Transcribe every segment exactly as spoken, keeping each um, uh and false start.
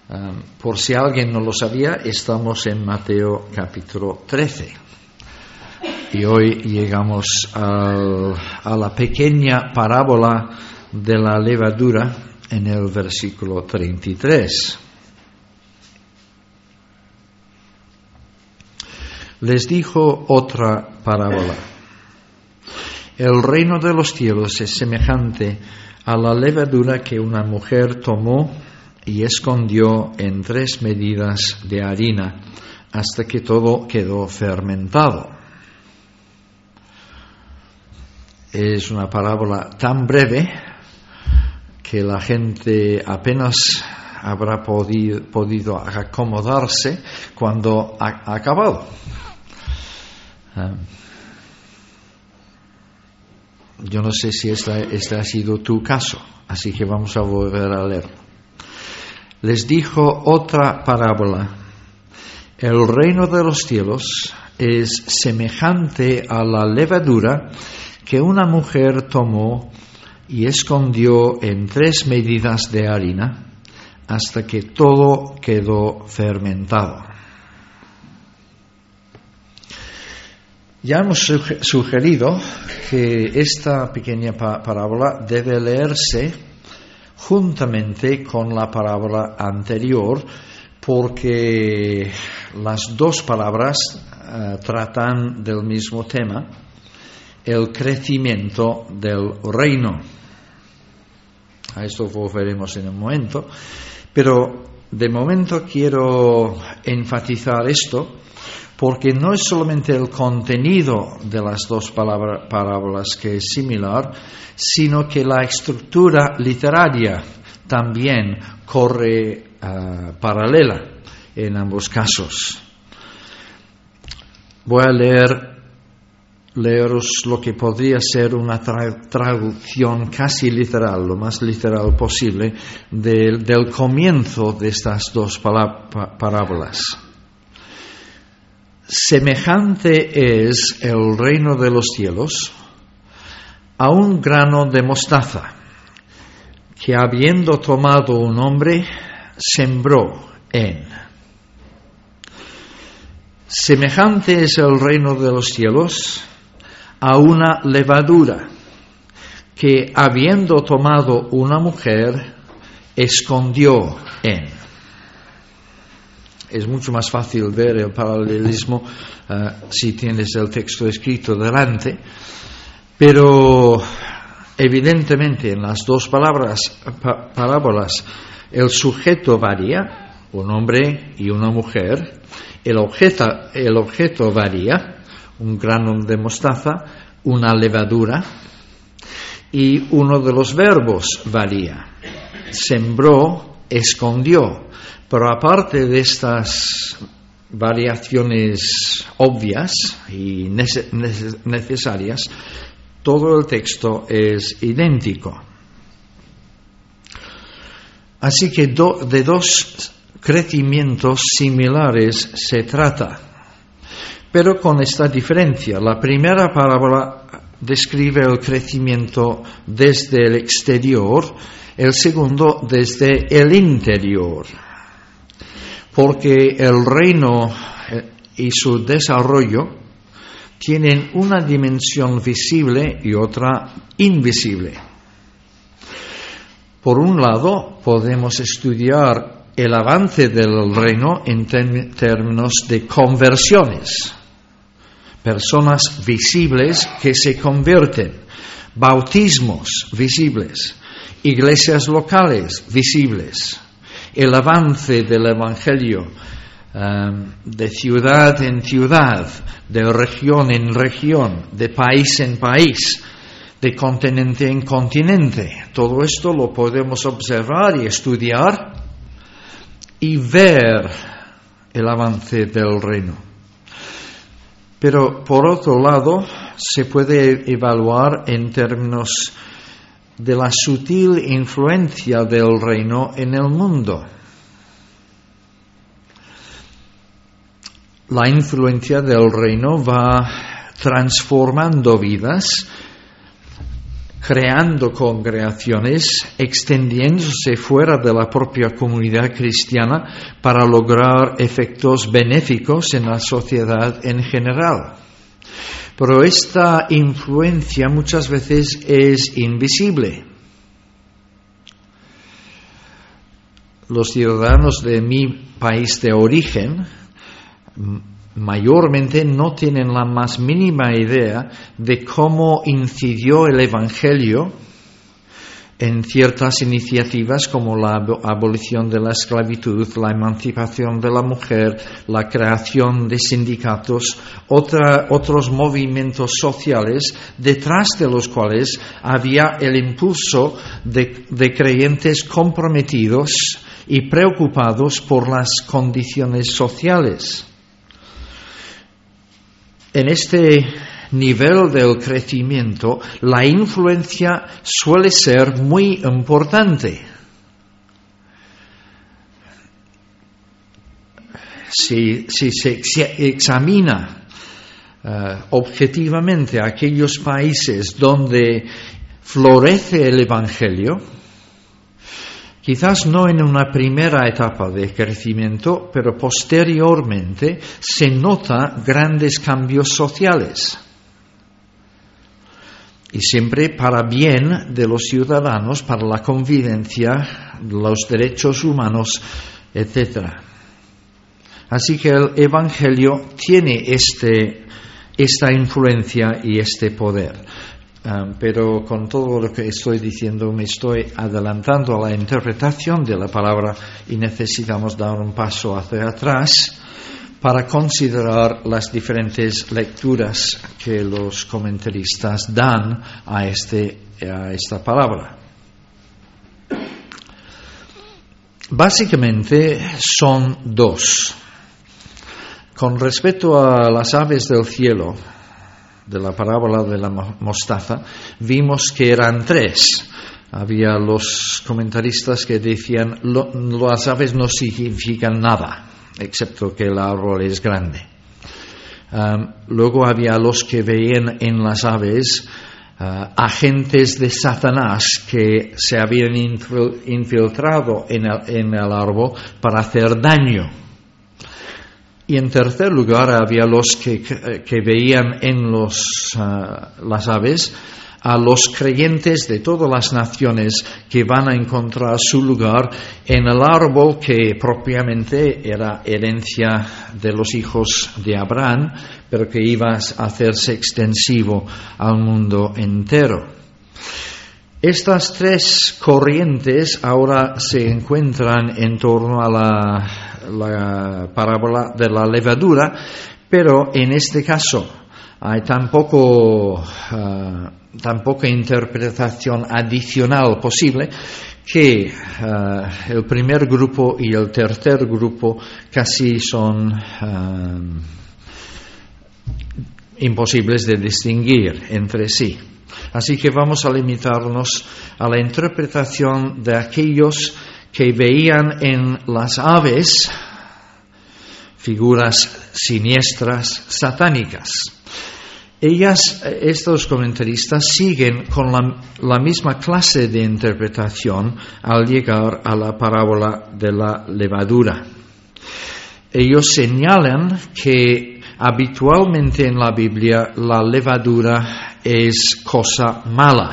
Um, por si alguien no lo sabía, estamos en Mateo capítulo trece. Y hoy llegamos al, a la pequeña parábola de la levadura en el versículo treinta y tres. Les dijo otra parábola. El reino de los cielos es semejante a la levadura que una mujer tomó y escondió en tres medidas de harina hasta que todo quedó fermentado. Es una parábola tan breve que la gente apenas habrá podido, podido acomodarse cuando ha acabado. Um, yo no sé si este, este ha sido tu caso, así que vamos a volver a leer. Les dijo otra parábola. El reino de los cielos es semejante a la levadura que una mujer tomó y escondió en tres medidas de harina hasta que todo quedó fermentado. Ya hemos sugerido que esta pequeña parábola debe leerse juntamente con la parábola anterior, porque las dos palabras uh, tratan del mismo tema, el crecimiento del reino. A esto volveremos en un momento, pero de momento quiero enfatizar esto, porque no es solamente el contenido de las dos palabra, parábolas que es similar, sino que la estructura literaria también corre uh, paralela en ambos casos. Voy a leer, leeros lo que podría ser una tra- traducción casi literal, lo más literal posible, de, del comienzo de estas dos palab- pa- parábolas. Semejante es el reino de los cielos a un grano de mostaza que, habiendo tomado un hombre, sembró en. Semejante es el reino de los cielos a una levadura que, habiendo tomado una mujer, escondió en. Es mucho más fácil ver el paralelismo uh, si tienes el texto escrito delante, pero evidentemente en las dos palabras, pa- parábolas el sujeto varía, un hombre y una mujer, el objeto, el objeto varía, un grano de mostaza, una levadura, y uno de los verbos varía, sembró, escondió. Pero aparte de estas variaciones obvias y necesarias, todo el texto es idéntico. Así que do, de dos crecimientos similares se trata, pero con esta diferencia. La primera parábola describe el crecimiento desde el exterior, el segundo desde el interior. Porque el reino y su desarrollo tienen una dimensión visible y otra invisible. Por un lado, podemos estudiar el avance del reino en tem- términos de conversiones, personas visibles que se convierten, bautismos visibles, iglesias locales visibles, el avance del Evangelio um, de ciudad en ciudad, de región en región, de país en país, de continente en continente. Todo esto lo podemos observar y estudiar y ver el avance del reino. Pero por otro lado, se puede evaluar en términos de la sutil influencia del reino en el mundo. La influencia del reino va transformando vidas creando congregaciones, extendiéndose fuera de la propia comunidad cristiana para lograr efectos benéficos en la sociedad en general. Pero esta influencia muchas veces es invisible. Los ciudadanos de mi país de origen mayormente no tienen la más mínima idea de cómo incidió el Evangelio en ciertas iniciativas como la abolición de la esclavitud, la emancipación de la mujer, la creación de sindicatos, otra, otros movimientos sociales detrás de los cuales había el impulso de, de creyentes comprometidos y preocupados por las condiciones sociales. En este nivel del crecimiento, la influencia suele ser muy importante. Si, si se examina uh, objetivamente aquellos países donde florece el Evangelio, quizás no en una primera etapa de crecimiento, pero posteriormente se nota grandes cambios sociales. Y siempre para bien de los ciudadanos, para la convivencia, los derechos humanos, etcétera. Así que el Evangelio tiene este, esta influencia y este poder. Um, pero con todo lo que estoy diciendo me estoy adelantando a la interpretación de la palabra y necesitamos dar un paso hacia atrás para considerar las diferentes lecturas que los comentaristas dan a, este, a esta palabra. Básicamente son dos. Con respecto a las aves del cielo, de la parábola de la mostaza, vimos que eran tres. Había los comentaristas que decían lo, las aves no significan nada, excepto que el árbol es grande. Um, luego había los que veían en las aves uh, agentes de Satanás que se habían infiltrado en el, en el árbol para hacer daño. Y en tercer lugar había los que, que veían en los, uh, las aves a los creyentes de todas las naciones que van a encontrar su lugar en el árbol que propiamente era herencia de los hijos de Abraham, pero que iba a hacerse extensivo al mundo entero. Estas tres corrientes ahora se encuentran en torno a la, la parábola de la levadura, pero en este caso hay tan poco, uh, tan poca interpretación adicional posible que uh, el primer grupo y el tercer grupo casi son uh, imposibles de distinguir entre sí. Así que vamos a limitarnos a la interpretación de aquellos que veían en las aves figuras siniestras, satánicas. Ellas, estos comentaristas, siguen con la, la misma clase de interpretación al llegar a la parábola de la levadura. Ellos señalan que habitualmente en la Biblia la levadura es cosa mala.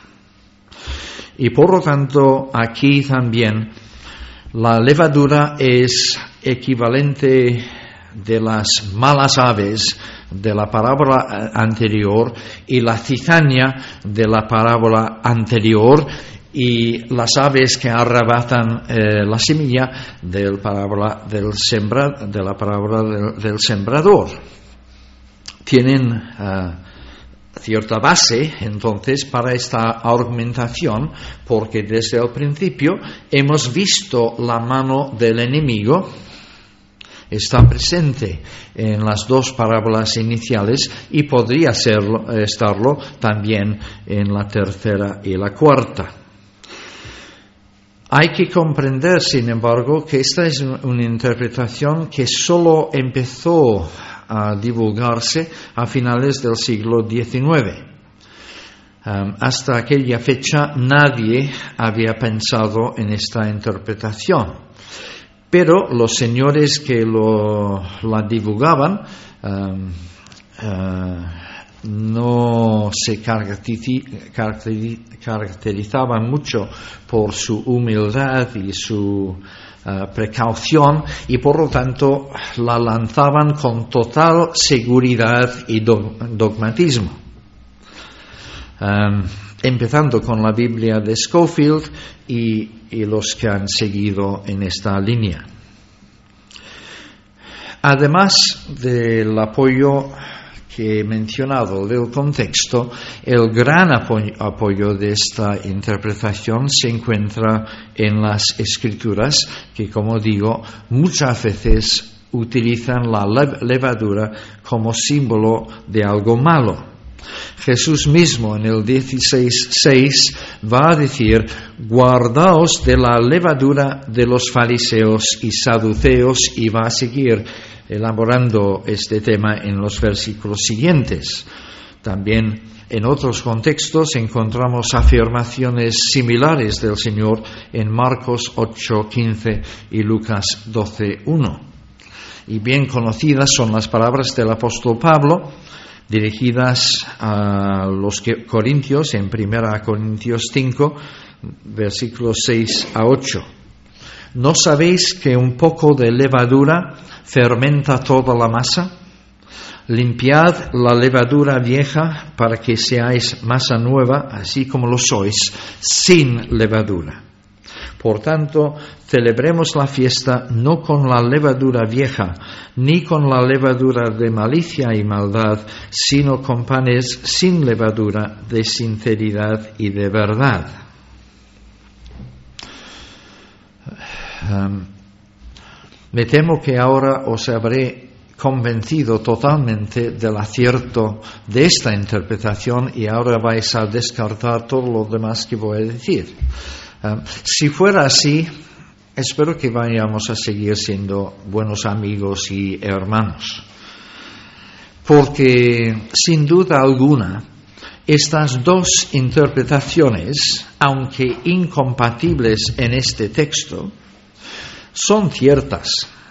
Y por lo tanto, aquí también la levadura es equivalente de las malas aves de la parábola anterior y la cizaña de la parábola anterior y las aves que arrebatan eh, la semilla del parábola del sembra, de la parábola del, del sembrador. Tienen uh, cierta base, entonces, para esta argumentación, porque desde el principio hemos visto la mano del enemigo. Está presente en las dos parábolas iniciales y podría serlo, estarlo también en la tercera y la cuarta. Hay que comprender, sin embargo, que esta es una interpretación que solo empezó a divulgarse a finales del siglo diecinueve. Um, hasta aquella fecha nadie había pensado en esta interpretación, pero los señores que lo, la divulgaban um, uh, no se caracterizaban mucho por su humildad y su Uh, precaución, y por lo tanto la lanzaban con total seguridad y do- dogmatismo. Um, empezando con la Biblia de Scofield y, y los que han seguido en esta línea. Además del apoyo que he mencionado del contexto, el gran apoyo, apoyo de esta interpretación se encuentra en las Escrituras, que, como digo, muchas veces utilizan la levadura como símbolo de algo malo. Jesús mismo en el dieciséis seis va a decir: guardaos de la levadura de los fariseos y saduceos, y va a seguir elaborando este tema en los versículos siguientes. También en otros contextos encontramos afirmaciones similares del Señor en Marcos ocho quince y Lucas doce uno. Y bien conocidas son las palabras del apóstol Pablo dirigidas a los corintios en primera Corintios cinco, versículos seis a ocho. ¿No sabéis que un poco de levadura fermenta toda la masa? Limpiad la levadura vieja para que seáis masa nueva, así como lo sois, sin levadura. Por tanto, celebremos la fiesta no con la levadura vieja, ni con la levadura de malicia y maldad, sino con panes sin levadura, de sinceridad y de verdad. Um, me temo que ahora os habré convencido totalmente del acierto de esta interpretación y ahora vais a descartar todo lo demás que voy a decir. Um, si fuera así, espero que vayamos a seguir siendo buenos amigos y hermanos, porque sin duda alguna estas dos interpretaciones, aunque incompatibles en este texto, son ciertas.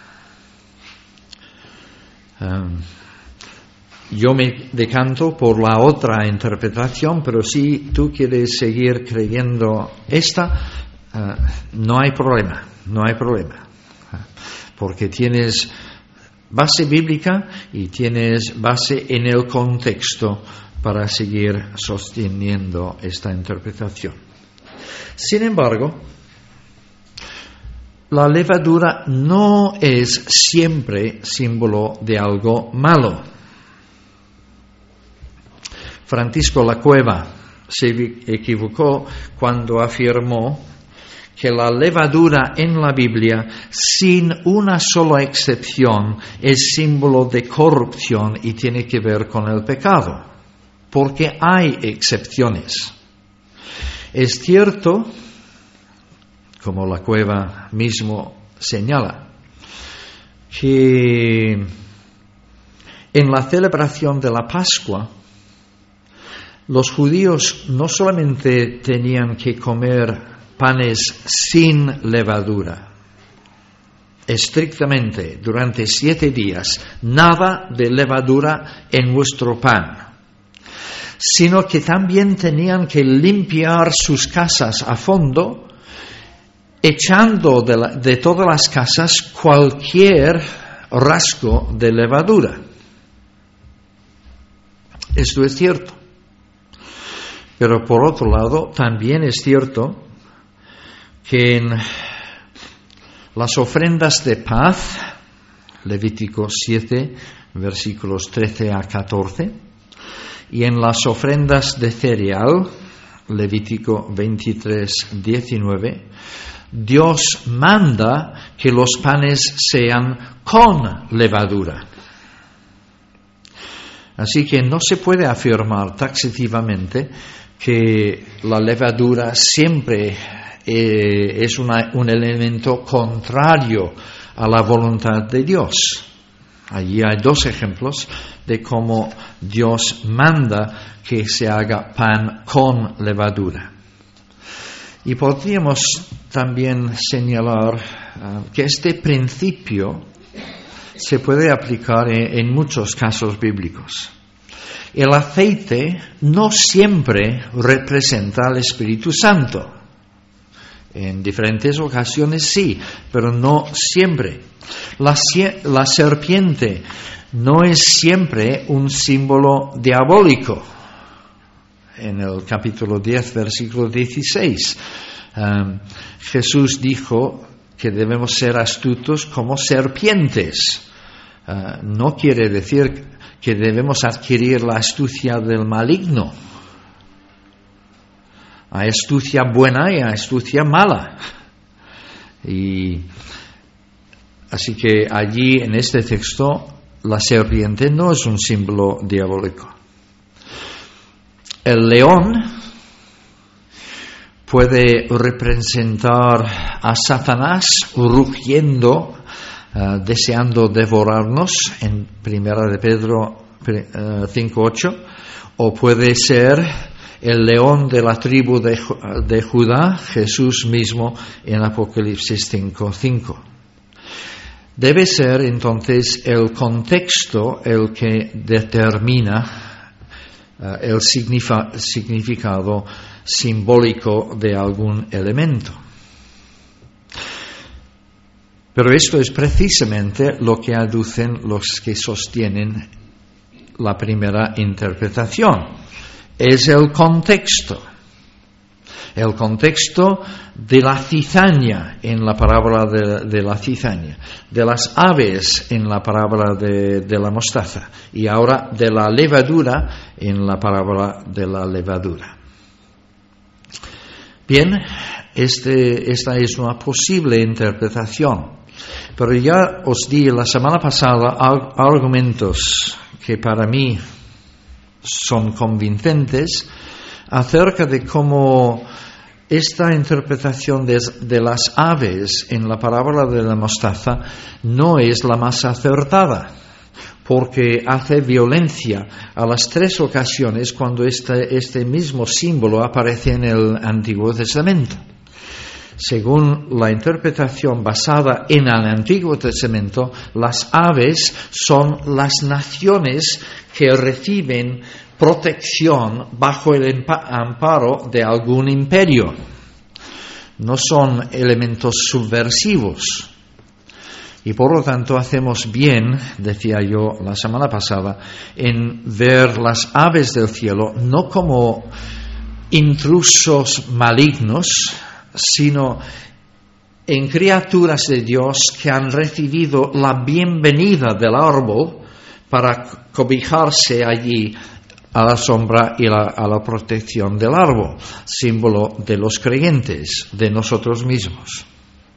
Um, yo me decanto por la otra interpretación, pero si tú quieres seguir creyendo esta, uh, no hay problema, no hay problema, uh, porque tienes base bíblica y tienes base en el contexto para seguir sosteniendo esta interpretación. Sin embargo, la levadura no es siempre símbolo de algo malo. Francisco Lacueva se equivocó cuando afirmó que la levadura en la Biblia, sin una sola excepción, es símbolo de corrupción y tiene que ver con el pecado, porque hay excepciones. Es cierto, como Lacueva mismo señala, que en la celebración de la Pascua los judíos no solamente tenían que comer panes sin levadura, estrictamente durante siete días, nada de levadura en vuestro pan, sino que también tenían que limpiar sus casas a fondo, echando de, la, de todas las casas cualquier rasgo de levadura. Esto es cierto. Pero por otro lado, también es cierto que en las ofrendas de paz, Levítico siete, versículos trece a catorce, y en las ofrendas de cereal, Levítico veintitrés, diecinueve, Dios manda que los panes sean con levadura. Así que no se puede afirmar taxativamente que la levadura siempre eh, es una, un elemento contrario a la voluntad de Dios. Allí hay dos ejemplos de cómo Dios manda que se haga pan con levadura. Y podríamos también señalar uh, que este principio se puede aplicar en, en muchos casos bíblicos. El aceite no siempre representa al Espíritu Santo. En diferentes ocasiones sí, pero no siempre. La, la serpiente no es siempre un símbolo diabólico. En el capítulo diez, versículo dieciséis, um, Jesús dijo que debemos ser astutos como serpientes. Uh, no quiere decir que debemos adquirir la astucia del maligno. Hay astucia buena y hay astucia mala. Y así que allí en este texto la serpiente no es un símbolo diabólico. El león puede representar a Satanás rugiendo, uh, deseando devorarnos, en Primera de Pedro uh, cinco ocho, o puede ser el león de la tribu de, de Judá, Jesús mismo, en Apocalipsis cinco cinco. Debe ser entonces el contexto el que determina Uh, el signifa, significado simbólico de algún elemento. Pero esto es precisamente lo que aducen los que sostienen la primera interpretación. Es el contexto. El contexto de la cizaña en la parábola de, de la cizaña, de las aves en la parábola de, de la mostaza y ahora de la levadura en la parábola de la levadura. Bien, este, esta es una posible interpretación, pero ya os di la semana pasada argumentos que para mí son convincentes acerca de cómo esta interpretación de, de las aves en la parábola de la mostaza no es la más acertada, porque hace violencia a las tres ocasiones cuando este, este mismo símbolo aparece en el Antiguo Testamento. Según la interpretación basada en el Antiguo Testamento, las aves son las naciones que reciben protección bajo el amparo de algún imperio. No son elementos subversivos. Y por lo tanto hacemos bien, decía yo la semana pasada, en ver las aves del cielo no como intrusos malignos, sino en criaturas de Dios que han recibido la bienvenida del árbol para cobijarse allí a la sombra y la, a la protección del árbol, símbolo de los creyentes, de nosotros mismos.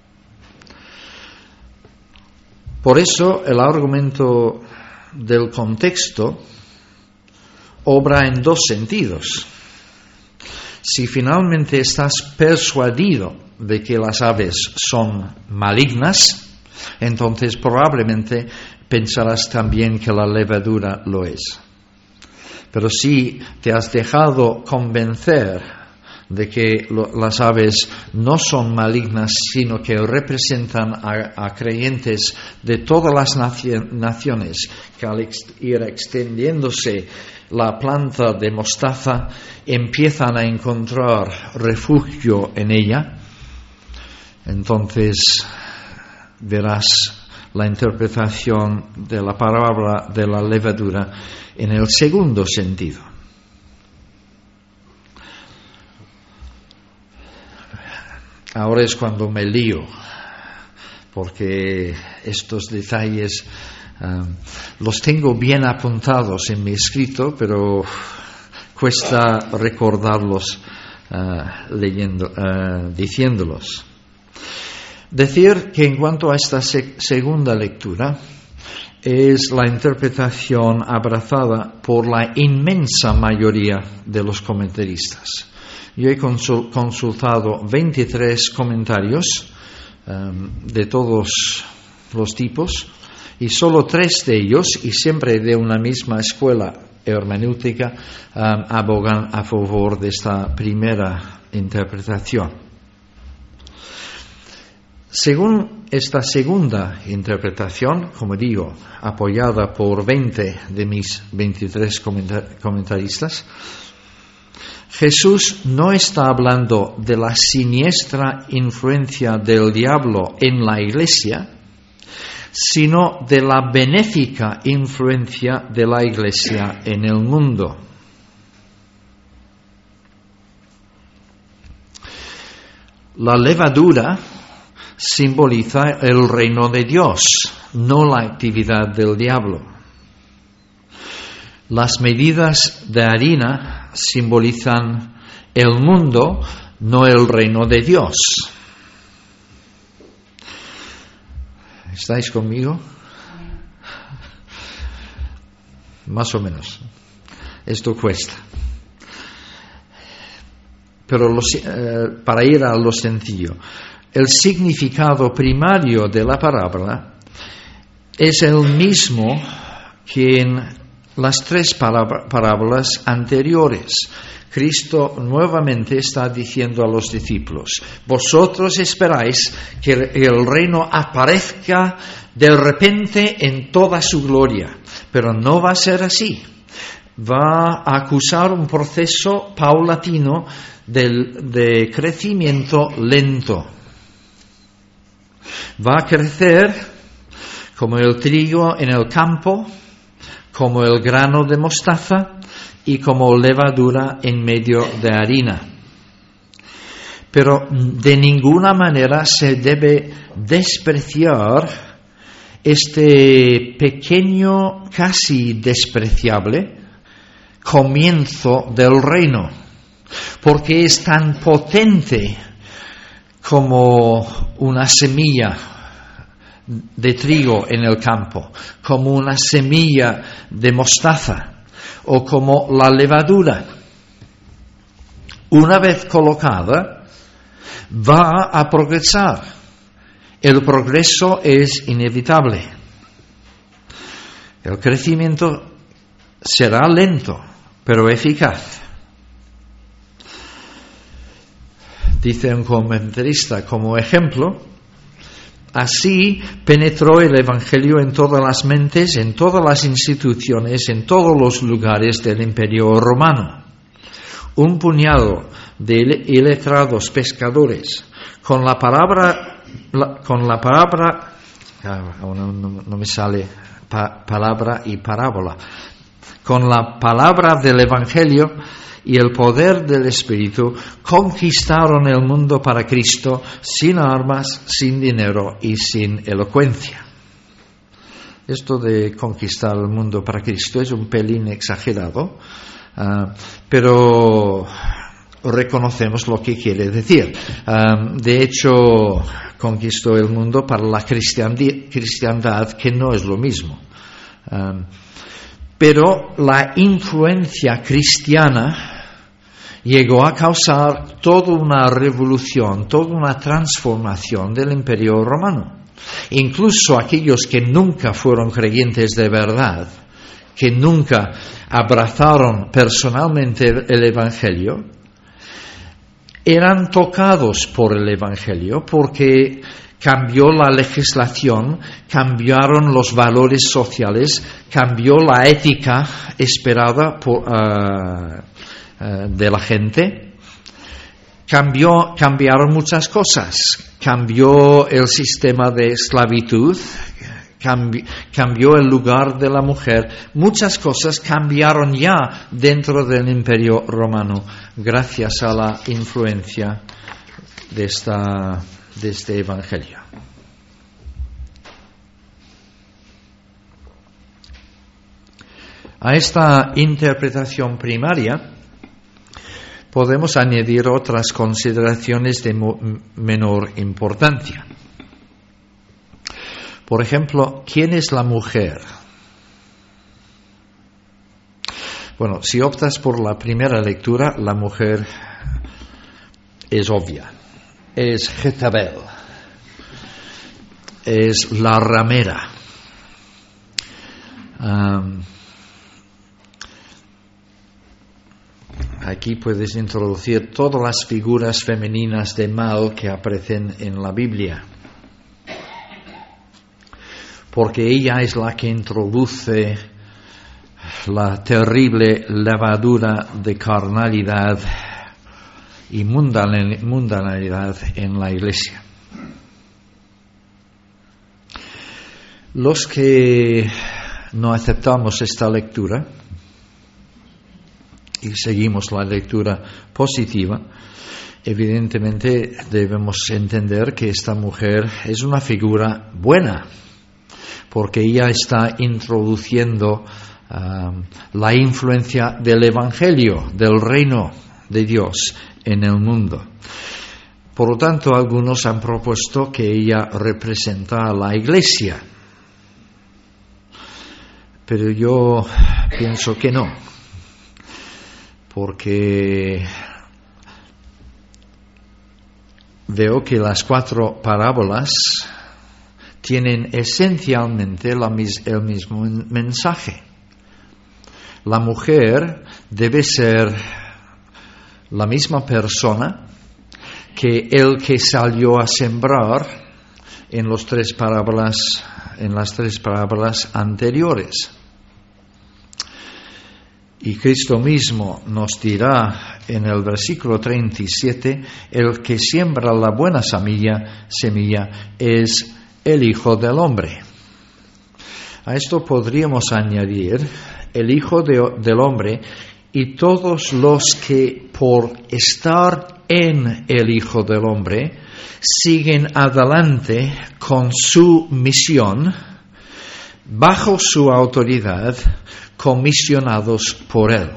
Por eso el argumento del contexto obra en dos sentidos. Si finalmente estás persuadido de que las aves son malignas, entonces probablemente pensarás también que la levadura lo es. Pero si te has dejado convencer de que lo, las aves no son malignas, sino que representan a, a creyentes de todas las naci- naciones, que al ex- ir extendiéndose la planta de mostaza empiezan a encontrar refugio en ella, entonces verás la interpretación de la parábola de la levadura en el segundo sentido. Ahora es cuando me lío, porque estos detalles uh, los tengo bien apuntados en mi escrito, pero cuesta recordarlos uh, leyendo, uh, diciéndolos. Decir que en cuanto a esta se- segunda lectura, es la interpretación abrazada por la inmensa mayoría de los comentaristas. Yo he consul- consultado veintitrés comentarios um, de todos los tipos Y solo tres de ellos, y siempre de una misma escuela hermenéutica, um, abogan a favor de esta primera interpretación. Según esta segunda interpretación, como digo, apoyada por veinte de mis veintitrés comentaristas, Jesús no está hablando de la siniestra influencia del diablo en la Iglesia, sino de la benéfica influencia de la Iglesia en el mundo. La levadura simboliza el reino de Dios, no la actividad del diablo. Las medidas de harina simbolizan el mundo, no el reino de Dios. ¿Estáis conmigo? Más o menos. Esto cuesta. Pero lo, eh, para ir a lo sencillo, el significado primario de la parábola es el mismo que en las tres parábolas anteriores. Cristo nuevamente está diciendo a los discípulos: vosotros esperáis que el reino aparezca de repente en toda su gloria, pero no va a ser así. Va a acusar un proceso paulatino de, de crecimiento lento. Va a crecer como el trigo en el campo, como el grano de mostaza y como levadura en medio de harina. Pero de ninguna manera se debe despreciar este pequeño, casi despreciable comienzo del reino, porque es tan potente como una semilla de trigo en el campo, como una semilla de mostaza o como la levadura. Una vez colocada, va a progresar. El progreso es inevitable. El crecimiento será lento, pero eficaz. Dice un comentarista como ejemplo: así penetró el Evangelio en todas las mentes, en todas las instituciones, en todos los lugares del Imperio Romano. Un puñado de iletrados pescadores, con la palabra, la, con la palabra, no, no, no me sale pa, palabra y parábola, con la palabra del Evangelio y el poder del Espíritu, conquistaron el mundo para Cristo, sin armas, sin dinero y sin elocuencia. Esto de conquistar el mundo para Cristo es un pelín exagerado, uh, pero reconocemos lo que quiere decir. Uh, de hecho, conquistó el mundo para la cristiandad, que no es lo mismo. Uh, pero la influencia cristiana llegó a causar toda una revolución, toda una transformación del Imperio Romano. Incluso aquellos que nunca fueron creyentes de verdad, que nunca abrazaron personalmente el Evangelio, eran tocados por el Evangelio porque cambió la legislación, cambiaron los valores sociales, cambió la ética esperada por, uh, uh, de la gente, cambió, cambiaron muchas cosas, cambió el sistema de esclavitud, cambi, cambió el lugar de la mujer, muchas cosas cambiaron ya dentro del Imperio Romano gracias a la influencia de esta de este Evangelio. A esta interpretación primaria podemos añadir otras consideraciones de menor importancia. Por ejemplo, ¿quién es la mujer? Bueno, si optas por la primera lectura, la mujer es obvia. Es Jezabel, es la ramera, Um, aquí puedes introducir todas las figuras femeninas de mal que aparecen en la Biblia, porque ella es la que introduce la terrible levadura de carnalidad y mundanalidad en la Iglesia. Los que no aceptamos esta lectura y seguimos la lectura positiva, evidentemente debemos entender que esta mujer es una figura buena, porque ella está introduciendo uh, la influencia del Evangelio, del reino de Dios en el mundo. Por lo tanto, algunos han propuesto que ella representa a la Iglesia, pero yo pienso que no, porque veo que las cuatro parábolas tienen esencialmente la mis- el mismo mensaje. La mujer debe ser la misma persona que el que salió a sembrar en los tres parábolas, en las tres parábolas anteriores. Y Cristo mismo nos dirá en el versículo treinta y siete, el que siembra la buena semilla, semilla es el Hijo del Hombre. A esto podríamos añadir el Hijo de, del Hombre y todos los que por estar en el Hijo del Hombre siguen adelante con su misión, bajo su autoridad, comisionados por Él.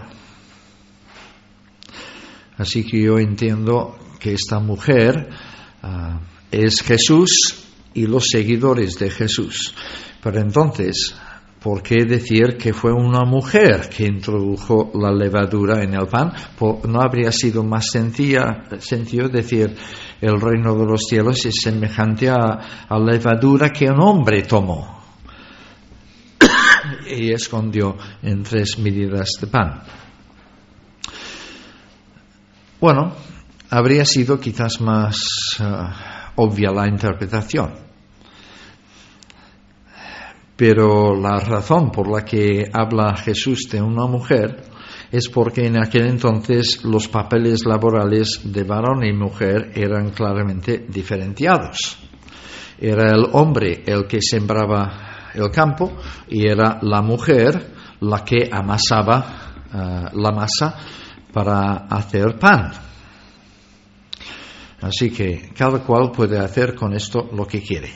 Así que yo entiendo que esta mujer uh, es Jesús y los seguidores de Jesús. Pero entonces, ¿por qué decir que fue una mujer que introdujo la levadura en el pan? ¿No habría sido más sencilla, sencillo decir el reino de los cielos es semejante a, a la levadura que un hombre tomó y escondió en tres medidas de pan? Bueno, habría sido quizás más uh, obvia la interpretación. Pero la razón por la que habla Jesús de una mujer es porque en aquel entonces los papeles laborales de varón y mujer eran claramente diferenciados. Era el hombre el que sembraba el campo y era la mujer la que amasaba uh, la masa para hacer pan. Así que cada cual puede hacer con esto lo que quiere.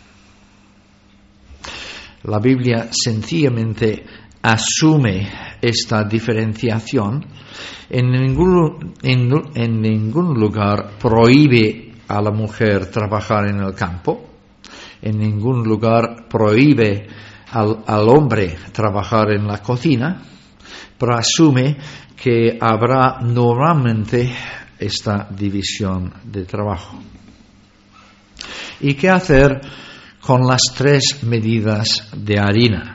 La Biblia sencillamente asume esta diferenciación. En ningún, en, en ningún lugar prohíbe a la mujer trabajar en el campo. En ningún lugar prohíbe al, al hombre trabajar en la cocina, pero asume que habrá normalmente esta división de trabajo. ¿Y qué hacer con las tres medidas de harina?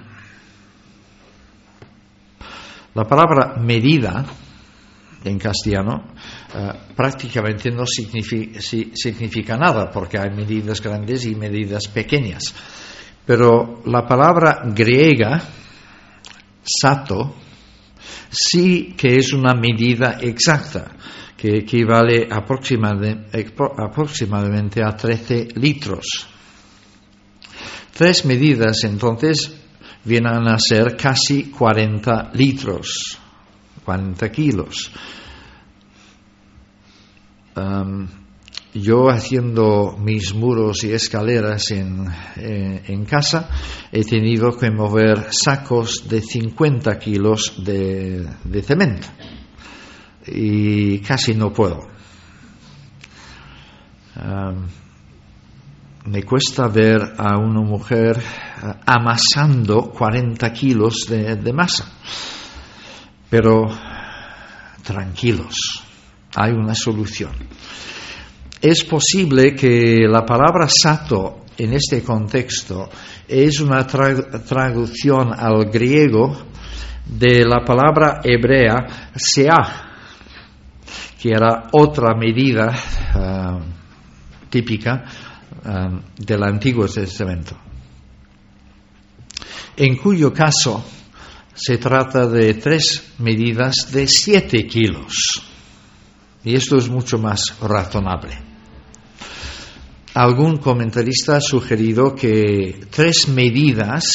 La palabra medida en castellano uh, prácticamente no significa, si, significa nada, porque hay medidas grandes y medidas pequeñas. Pero la palabra griega, sato, sí que es una medida exacta, que equivale aproximadamente, aproximadamente a trece litros. Tres medidas, entonces, vienen a ser casi cuarenta litros, cuarenta kilos. Um, yo haciendo mis muros y escaleras en, eh, en casa he tenido que mover sacos de cincuenta kilos de, de cemento y casi no puedo. Um, me cuesta ver a una mujer uh, amasando cuarenta kilos de, de masa, pero tranquilos, hay una solución. es posible que la palabra sato en este contexto es una tra- traducción al griego de la palabra hebrea seah, que era otra medida uh, típica uh, del Antiguo Testamento, en cuyo caso se trata de tres medidas de siete kilos. Y esto es mucho más razonable. Algún comentarista ha sugerido que tres medidas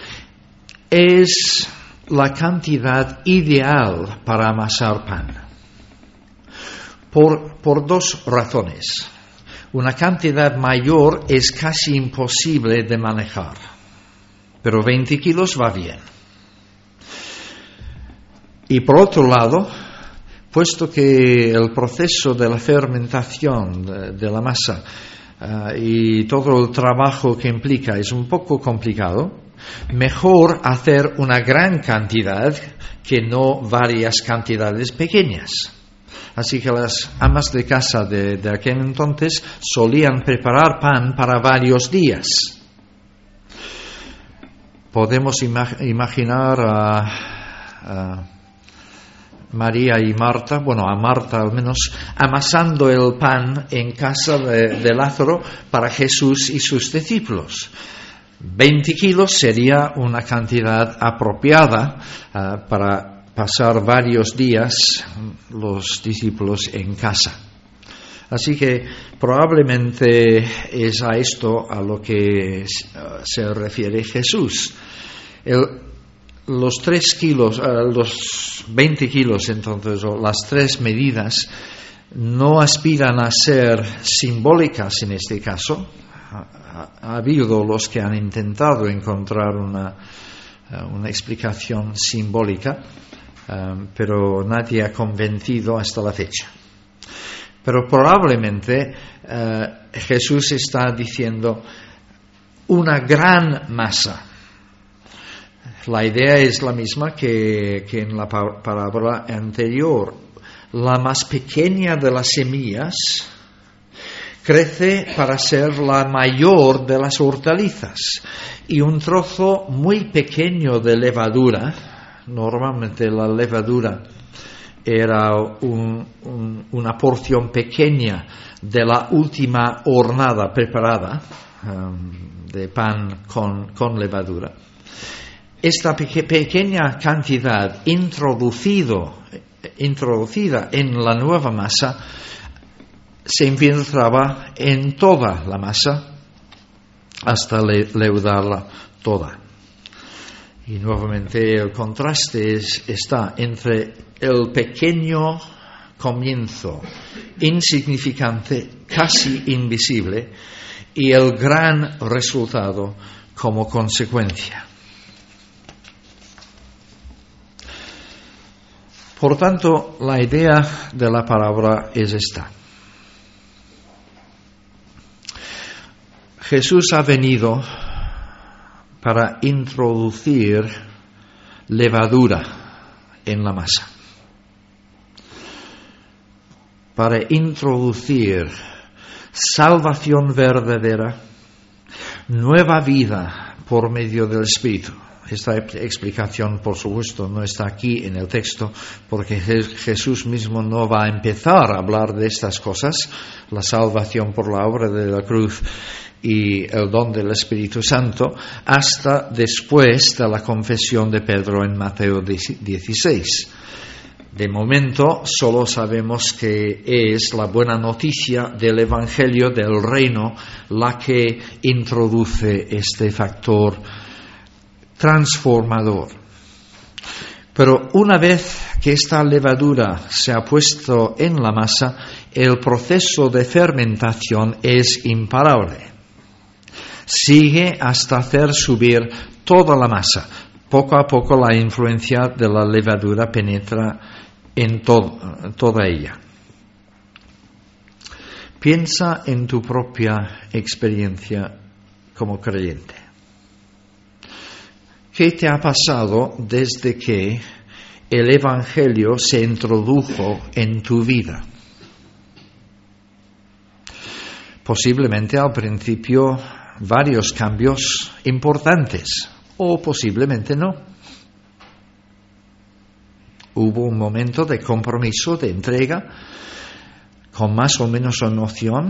es la cantidad ideal para amasar pan. Por, por dos razones. Una cantidad mayor es casi imposible de manejar, pero veinte kilos va bien. Y por otro lado, puesto que el proceso de la fermentación de, de la masa uh, y todo el trabajo que implica es un poco complicado, mejor hacer una gran cantidad que no varias cantidades pequeñas. Así que las amas de casa de, de aquel entonces solían preparar pan para varios días. Podemos ima- imaginar a... a María y Marta, bueno, a Marta al menos, amasando el pan en casa de, de Lázaro para Jesús y sus discípulos. veinte kilos sería una cantidad apropiada uh, para pasar varios días los discípulos en casa. Así que probablemente es a esto a lo que uh, se refiere Jesús. El, Los tres kilos, uh, los veinte kilos entonces, o las tres medidas, no aspiran a ser simbólicas en este caso. Ha, ha habido los que han intentado encontrar una, uh, una explicación simbólica, um, pero nadie ha convencido hasta la fecha. Pero probablemente uh, Jesús está diciendo una gran masa. La idea es la misma que, que en la parábola anterior. La más pequeña de las semillas crece para ser la mayor de las hortalizas. Y un trozo muy pequeño de levadura, normalmente la levadura era un, un, una porción pequeña de la última hornada preparada, um, de pan con, con levadura. Esta peque- pequeña cantidad introducido, introducida en la nueva masa se infiltraba en toda la masa hasta le- leudarla toda. Y nuevamente el contraste es, está entre el pequeño comienzo, insignificante, casi invisible, y el gran resultado como consecuencia. Por tanto, la idea de la palabra es esta. Jesús ha venido para introducir levadura en la masa, para introducir salvación verdadera, nueva vida por medio del Espíritu. Esta explicación, por supuesto, no está aquí en el texto, porque Jesús mismo no va a empezar a hablar de estas cosas, la salvación por la obra de la cruz y el don del Espíritu Santo, hasta después de la confesión de Pedro en Mateo dieciséis. De momento, solo sabemos que es la buena noticia del Evangelio del Reino la que introduce este factor transformador. Pero una vez que esta levadura se ha puesto en la masa, el proceso de fermentación es imparable. Sigue hasta hacer subir toda la masa. Poco a poco la influencia de la levadura penetra en to- toda ella. Piensa en tu propia experiencia como creyente. ¿Qué te ha pasado desde que el Evangelio se introdujo en tu vida? Posiblemente al principio varios cambios importantes, o posiblemente no. Hubo un momento de compromiso, de entrega, con más o menos emoción,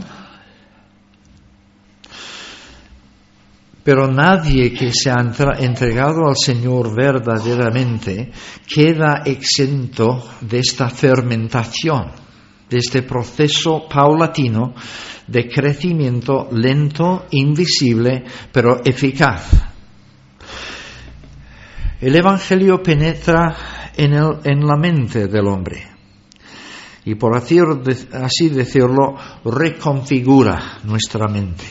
pero nadie que se ha entregado al Señor verdaderamente queda exento de esta fermentación, de este proceso paulatino de crecimiento lento, invisible, pero eficaz. El Evangelio penetra en, el, en la mente del hombre y, por así, así decirlo, reconfigura nuestra mente.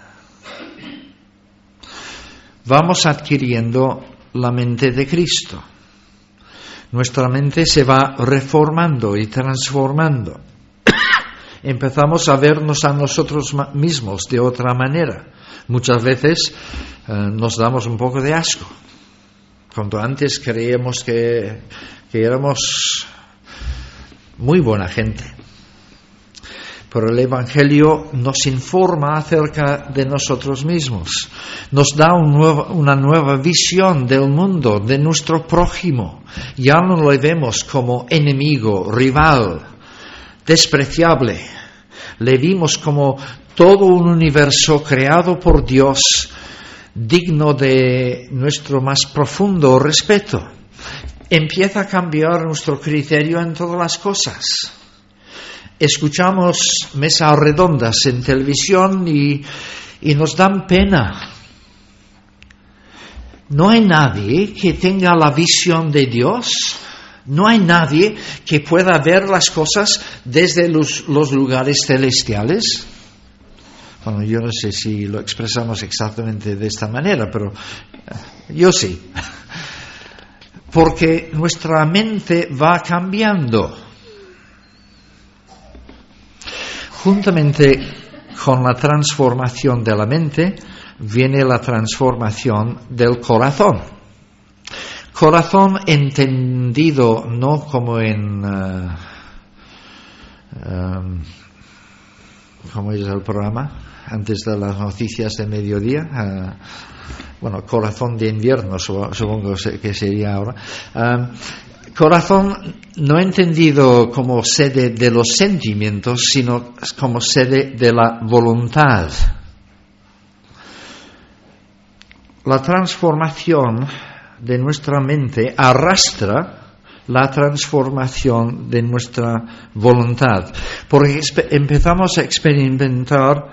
Vamos adquiriendo la mente de Cristo. Nuestra mente se va reformando y transformando. Empezamos a vernos a nosotros mismos de otra manera. Muchas veces eh, nos damos un poco de asco. Cuando antes creíamos que, que éramos muy buena gente. Pero el Evangelio nos informa acerca de nosotros mismos. Nos da un nuevo, una nueva visión del mundo, de nuestro prójimo. Ya no lo vemos como enemigo, rival, despreciable. Le vimos como todo un universo creado por Dios, digno de nuestro más profundo respeto. Empieza a cambiar nuestro criterio en todas las cosas. Escuchamos mesas redondas en televisión y, y nos dan pena. No hay nadie que tenga la visión de Dios. No hay nadie que pueda ver las cosas desde los, los lugares celestiales. Bueno, yo no sé si lo expresamos exactamente de esta manera, pero yo sí. Porque nuestra mente va cambiando. Juntamente con la transformación de la mente viene la transformación del corazón. Corazón entendido no como en... Uh, um, ¿Cómo es el programa? Antes de las noticias de mediodía. Uh, bueno, corazón de invierno, supongo que sería ahora. Uh, corazón no entendido como sede de los sentimientos, sino como sede de la voluntad. La transformación de nuestra mente arrastra la transformación de nuestra voluntad, porque empezamos a experimentar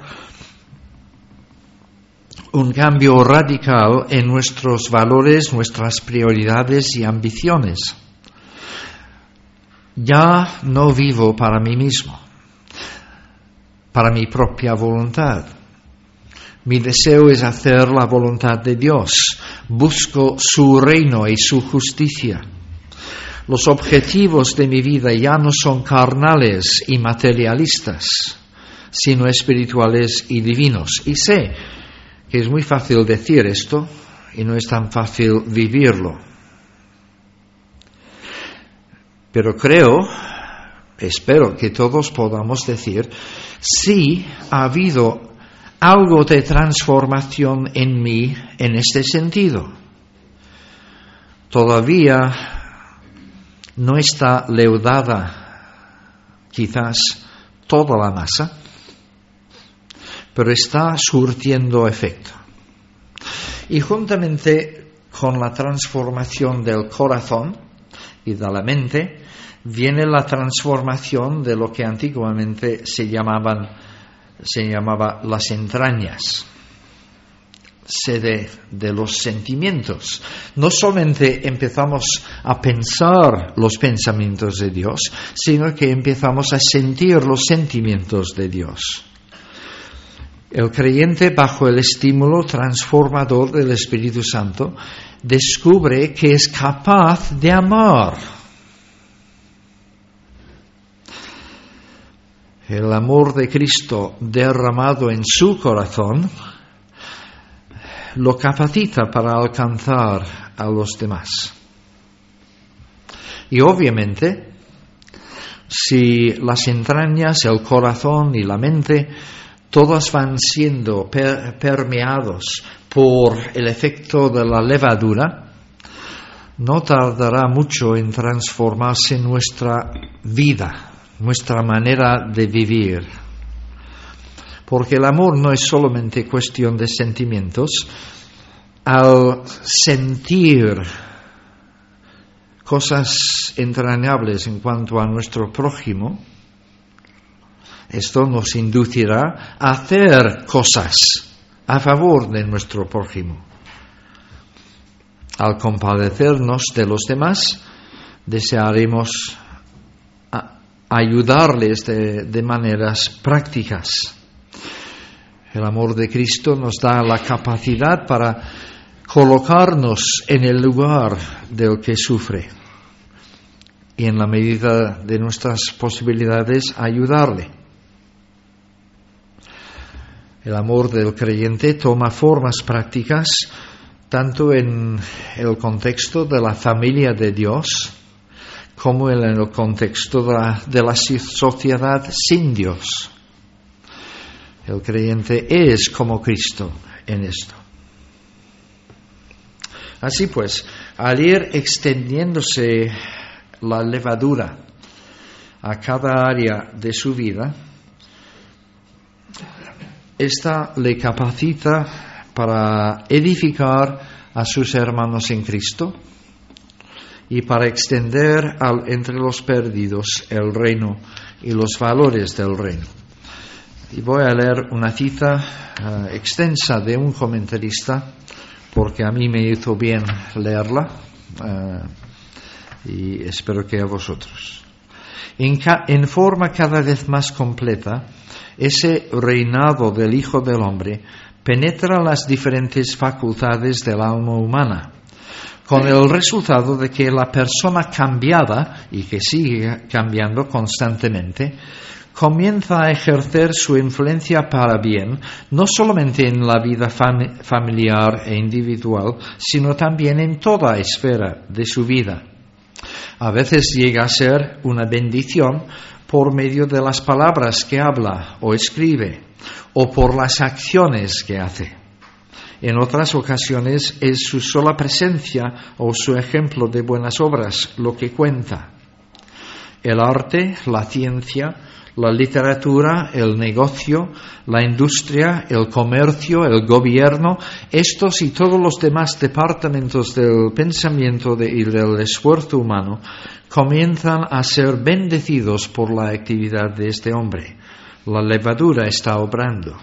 un cambio radical en nuestros valores, nuestras prioridades y ambiciones. Ya no vivo para mí mismo, para mi propia voluntad. Mi deseo es hacer la voluntad de Dios. Busco su reino y su justicia. Los objetivos de mi vida ya no son carnales y materialistas, sino espirituales y divinos. Y sé que es muy fácil decir esto y no es tan fácil vivirlo. Pero creo, espero que todos podamos decir, sí ha habido algo de transformación en mí en este sentido. Todavía no está leudada quizás toda la masa, pero está surtiendo efecto. Y juntamente con la transformación del corazón y de la mente, viene la transformación de lo que antiguamente se llamaban se llamaba las entrañas, sede de los sentimientos. No solamente empezamos a pensar los pensamientos de Dios, sino que empezamos a sentir los sentimientos de Dios. El creyente, bajo el estímulo transformador del Espíritu Santo, descubre que es capaz de amar. El amor de Cristo derramado en su corazón lo capacita para alcanzar a los demás. Y obviamente, si las entrañas, el corazón y la mente todos van siendo per- permeados por el efecto de la levadura, no tardará mucho en transformarse nuestra vida, nuestra manera de vivir. Porque el amor no es solamente cuestión de sentimientos. Al sentir cosas entrañables en cuanto a nuestro prójimo, esto nos inducirá a hacer cosas a favor de nuestro prójimo. Al compadecernos de los demás, desearemos a- ayudarles de, de maneras prácticas. El amor de Cristo nos da la capacidad para colocarnos en el lugar del que sufre y en la medida de nuestras posibilidades ayudarle. El amor del creyente toma formas prácticas tanto en el contexto de la familia de Dios como en el contexto de la, de la sociedad sin Dios. El creyente es como Cristo en esto. Así pues, al ir extendiéndose la levadura a cada área de su vida, esta le capacita para edificar a sus hermanos en Cristo y para extender al, entre los perdidos el reino y los valores del reino. Y voy a leer una cita uh, extensa de un comentarista, porque a mí me hizo bien leerla, uh, y espero que a vosotros. En, ca- en forma cada vez más completa, ese reinado del Hijo del Hombre penetra las diferentes facultades del alma humana, con el resultado de que la persona cambiada, y que sigue cambiando constantemente, comienza a ejercer su influencia para bien, no solamente en la vida fam- familiar e individual, sino también en toda esfera de su vida. A veces llega a ser una bendición por medio de las palabras que habla o escribe, o por las acciones que hace. En otras ocasiones es su sola presencia o su ejemplo de buenas obras lo que cuenta. El arte, la ciencia, la literatura, el negocio, la industria, el comercio, el gobierno, estos y todos los demás departamentos del pensamiento de, y del esfuerzo humano comienzan a ser bendecidos por la actividad de este hombre. La levadura está obrando.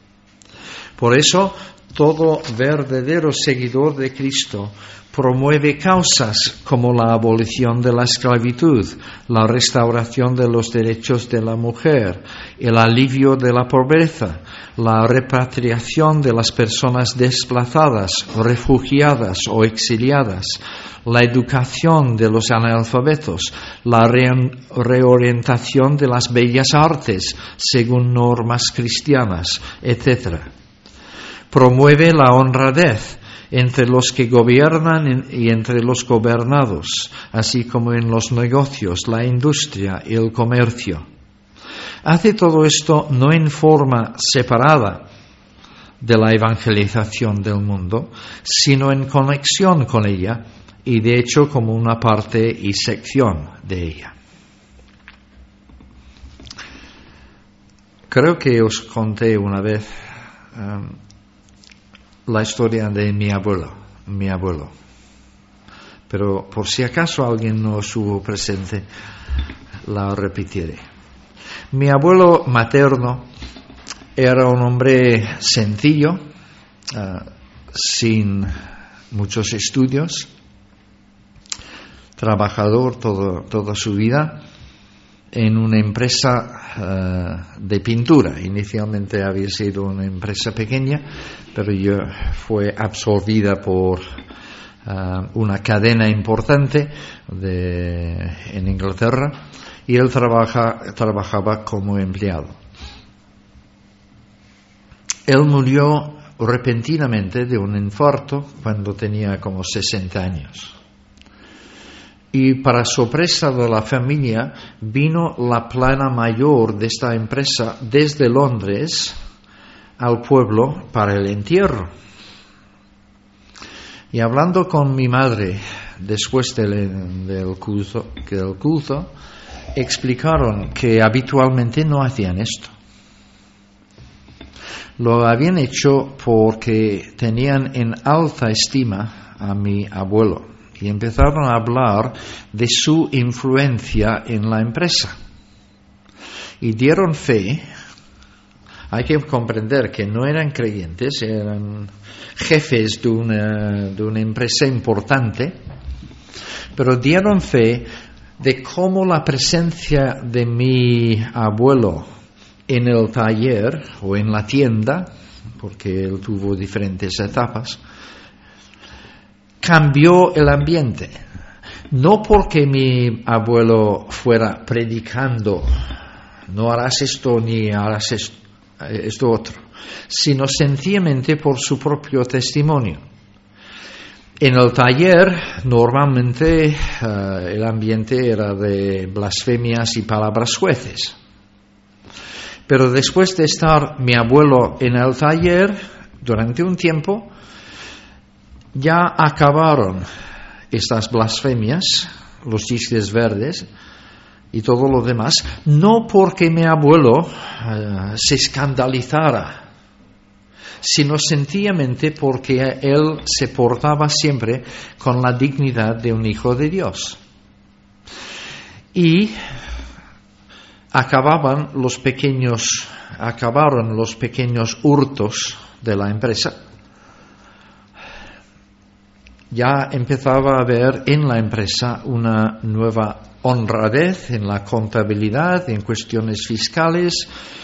Por eso, todo verdadero seguidor de Cristo promueve causas como la abolición de la esclavitud, la restauración de los derechos de la mujer, el alivio de la pobreza, la repatriación de las personas desplazadas, refugiadas o exiliadas, la educación de los analfabetos, la re- reorientación de las bellas artes según normas cristianas, etcétera. Promueve la honradez entre los que gobiernan y entre los gobernados, así como en los negocios, la industria y el comercio. Hace todo esto no en forma separada de la evangelización del mundo, sino en conexión con ella y de hecho como una parte y sección de ella. Creo que os conté una vez um, la historia de mi abuelo, mi abuelo. Pero por si acaso alguien no estuvo presente, la repetiré. Mi abuelo materno era un hombre sencillo, uh, sin muchos estudios, trabajador todo, toda su vida en una empresa uh, de pintura. Inicialmente había sido una empresa pequeña, pero yo, fue absorbida por uh, una cadena importante de, en Inglaterra, y él trabaja, trabajaba como empleado. Él murió repentinamente de un infarto cuando tenía como sesenta años. Y para sorpresa de la familia, vino la plana mayor de esta empresa desde Londres al pueblo para el entierro. Y hablando con mi madre después del, del, culto, del culto, explicaron que habitualmente no hacían esto. Lo habían hecho porque tenían en alta estima a mi abuelo y empezaron a hablar de su influencia en la empresa. Y dieron fe. Hay que comprender que no eran creyentes, eran jefes de una, de una empresa importante, pero dieron fe de cómo la presencia de mi abuelo en el taller o en la tienda, porque él tuvo diferentes etapas, cambió el ambiente. No porque mi abuelo fuera predicando, no harás esto ni harás esto, esto otro, sino sencillamente por su propio testimonio. En el taller normalmente uh, el ambiente era de blasfemias y palabras jueces. Pero después de estar mi abuelo en el taller durante un tiempo, ya acabaron estas blasfemias, los chistes verdes y todo lo demás, no porque mi abuelo uh, se escandalizara, sino sencillamente porque él se portaba siempre con la dignidad de un hijo de Dios. Y acababan los pequeños, acabaron los pequeños hurtos de la empresa. Ya empezaba a haber en la empresa una nueva honradez en la contabilidad, en cuestiones fiscales.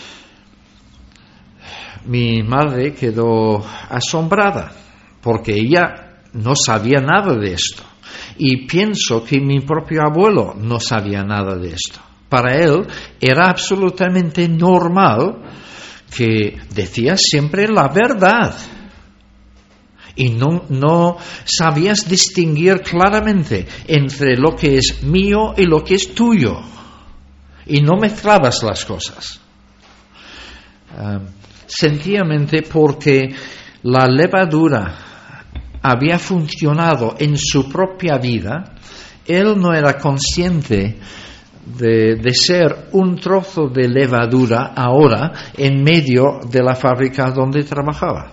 Mi madre quedó asombrada porque ella no sabía nada de esto. Y pienso que mi propio abuelo no sabía nada de esto. Para él era absolutamente normal que decía siempre la verdad. Y no, no sabías distinguir claramente entre lo que es mío y lo que es tuyo. Y no mezclabas las cosas. Um, sencillamente porque la levadura había funcionado en su propia vida, él no era consciente de, de ser un trozo de levadura ahora en medio de la fábrica donde trabajaba.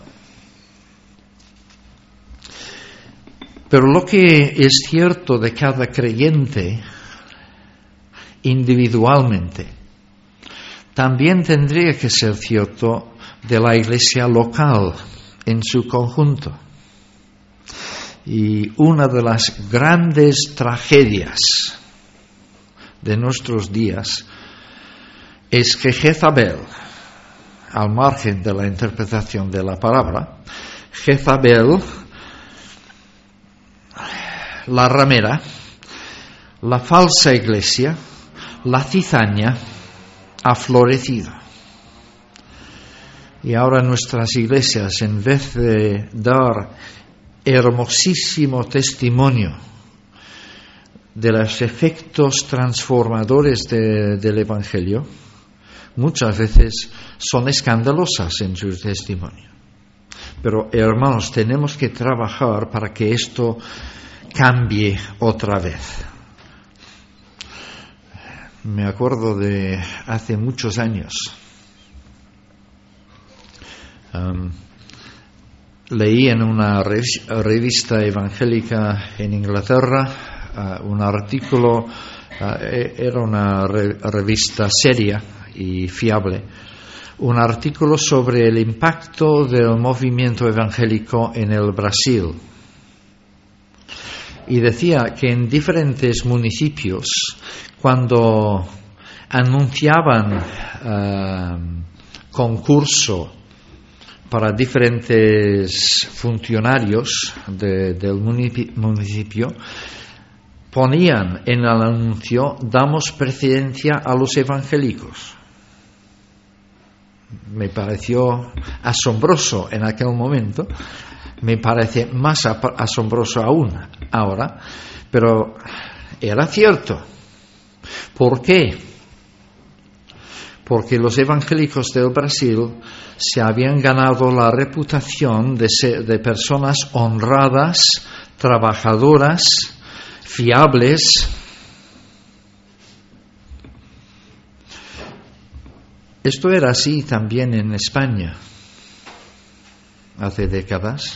Pero lo que es cierto de cada creyente individualmente, también tendría que ser cierto de la iglesia local en su conjunto. Y una de las grandes tragedias de nuestros días es que Jezabel, al margen de la interpretación de la palabra, Jezabel, la ramera, la falsa iglesia, la cizaña, ha florecido. Y ahora nuestras iglesias, en vez de dar hermosísimo testimonio de los efectos transformadores de, del Evangelio, muchas veces son escandalosas en su testimonio. Pero, hermanos, tenemos que trabajar para que esto cambie otra vez. Me acuerdo de hace muchos años. Um, leí en una revista evangélica en Inglaterra uh, un artículo, uh, era una re- revista seria y fiable, un artículo sobre el impacto del movimiento evangélico en el Brasil. Y decía que en diferentes municipios, cuando anunciaban uh, concurso para diferentes funcionarios de, del municipio, ponían en el anuncio: damos preferencia a los evangélicos. Me pareció asombroso en aquel momento, me parece más asombroso aún ahora, pero era cierto. ¿Por qué? porque los evangélicos del Brasil se habían ganado la reputación de ser, de personas honradas, trabajadoras, fiables. Esto era así también en España hace décadas.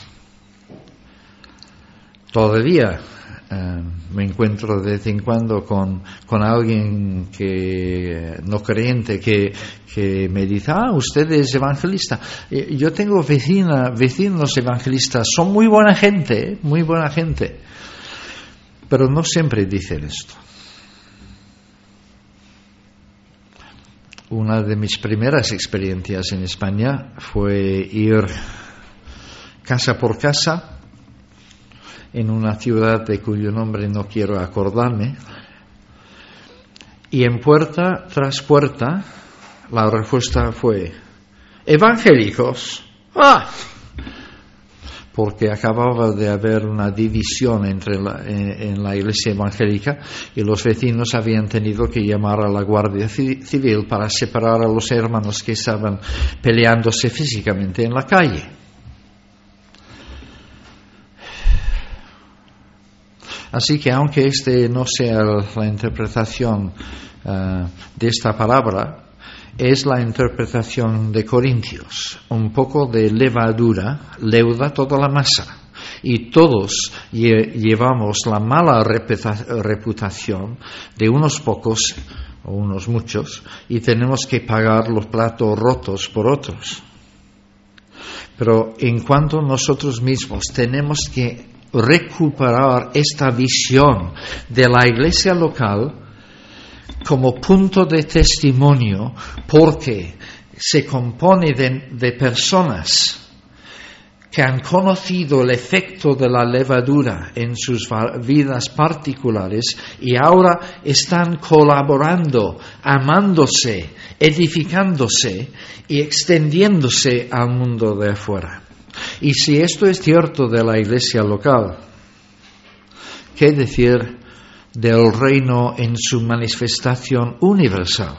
Todavía eh, me encuentro de vez en cuando con, con alguien que no creyente que, que me dice, ah, usted es evangelista. Eh, yo tengo vecina, vecinos evangelistas, son muy buena gente, eh, muy buena gente, pero no siempre dicen esto. Una de mis primeras experiencias en España fue ir casa por casa en una ciudad de cuyo nombre no quiero acordarme, y en puerta tras puerta la respuesta fue, evangélicos, ¡ah! Porque acababa de haber una división entre la, en, en la iglesia evangélica y los vecinos habían tenido que llamar a la Guardia Civil para separar a los hermanos que estaban peleándose físicamente en la calle. Así que aunque este no sea la interpretación uh, de esta palabra, es la interpretación de Corintios. Un poco de levadura leuda toda la masa. Y todos lle- llevamos la mala reputa- reputación de unos pocos o unos muchos y tenemos que pagar los platos rotos por otros. Pero en cuanto nosotros mismos tenemos que recuperar esta visión de la iglesia local como punto de testimonio, porque se compone de, de personas que han conocido el efecto de la levadura en sus vidas particulares y ahora están colaborando, amándose, edificándose y extendiéndose al mundo de afuera. Y si esto es cierto de la iglesia local, ¿qué decir del reino en su manifestación universal?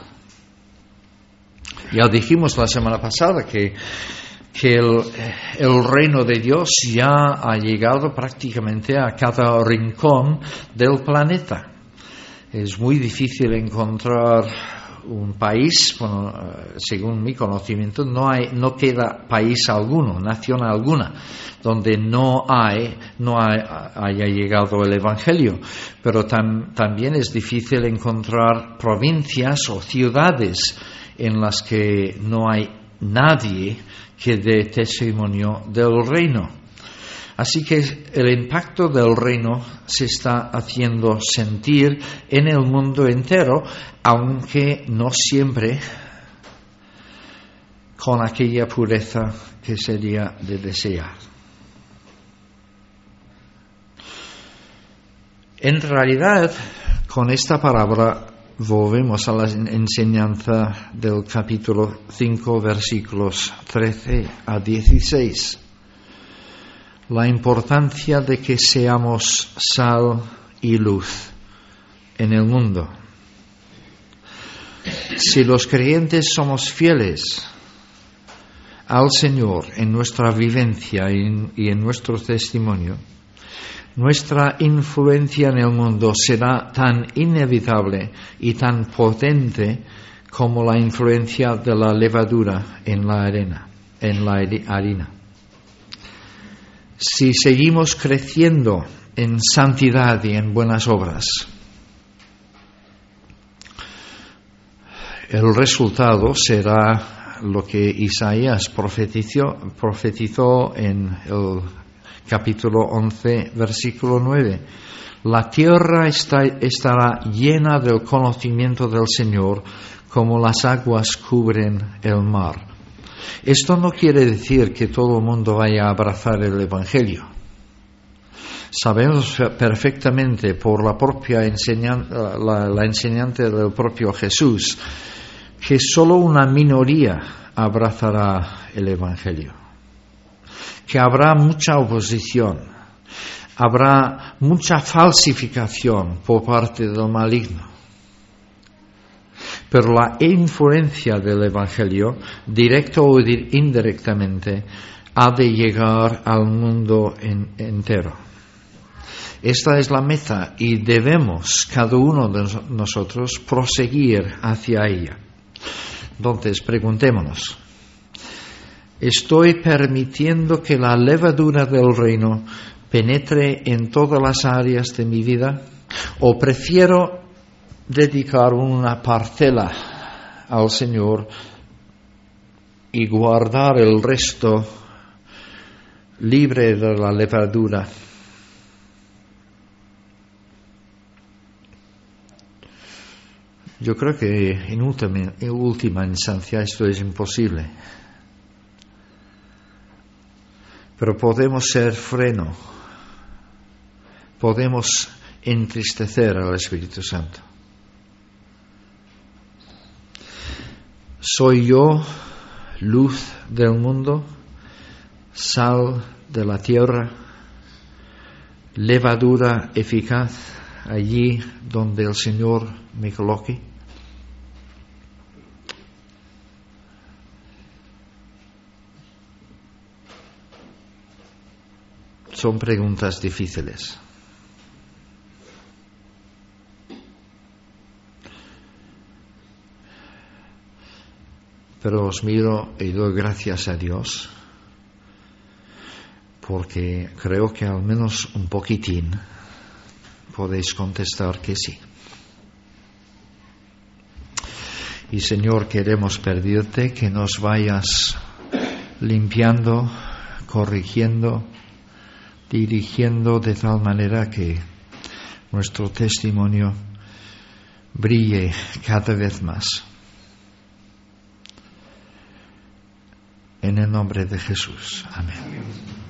Ya dijimos la semana pasada que, que el, el reino de Dios ya ha llegado prácticamente a cada rincón del planeta. Es muy difícil encontrar un país, bueno, según mi conocimiento, no hay, no queda país alguno, nación alguna, donde no hay, no hay, haya llegado el Evangelio. Pero tam, también es difícil encontrar provincias o ciudades en las que no hay nadie que dé testimonio del reino. Así que el impacto del reino se está haciendo sentir en el mundo entero, aunque no siempre con aquella pureza que sería de desear. En realidad, con esta palabra volvemos a la enseñanza del capítulo cinco, versículos trece a dieciséis. La importancia de que seamos sal y luz en el mundo. Si los creyentes somos fieles al Señor en nuestra vivencia y en, y en nuestro testimonio, nuestra influencia en el mundo será tan inevitable y tan potente como la influencia de la levadura en la arena, en la harina. Si seguimos creciendo en santidad y en buenas obras, el resultado será lo que Isaías profetizó, profetizó en el capítulo once, versículo nueve. La tierra está, estará llena del conocimiento del Señor, como las aguas cubren el mar. Esto no quiere decir que todo el mundo vaya a abrazar el Evangelio. Sabemos perfectamente por la propia enseñanza, la, la enseñanza del propio Jesús, que solo una minoría abrazará el Evangelio, que habrá mucha oposición, habrá mucha falsificación por parte del maligno. pero la influencia del Evangelio, directo o indirectamente, ha de llegar al mundo en, entero. Esta es la meta y debemos, cada uno de nosotros, proseguir hacia ella. Entonces, preguntémonos, ¿estoy permitiendo que la levadura del reino penetre en todas las áreas de mi vida? ¿O prefiero dedicar una parcela al Señor y guardar el resto libre de la levadura? Yo creo que en última, en última instancia esto es imposible. Pero podemos ser freno, podemos entristecer al Espíritu Santo. ¿Soy yo luz del mundo, sal de la tierra, levadura eficaz allí donde el Señor me coloque? Son preguntas difíciles. Pero os miro y doy gracias a Dios porque creo que al menos un poquitín podéis contestar que sí. Y Señor, queremos pedirte que nos vayas limpiando, corrigiendo, dirigiendo de tal manera que nuestro testimonio brille cada vez más. En el nombre de Jesús. Amén.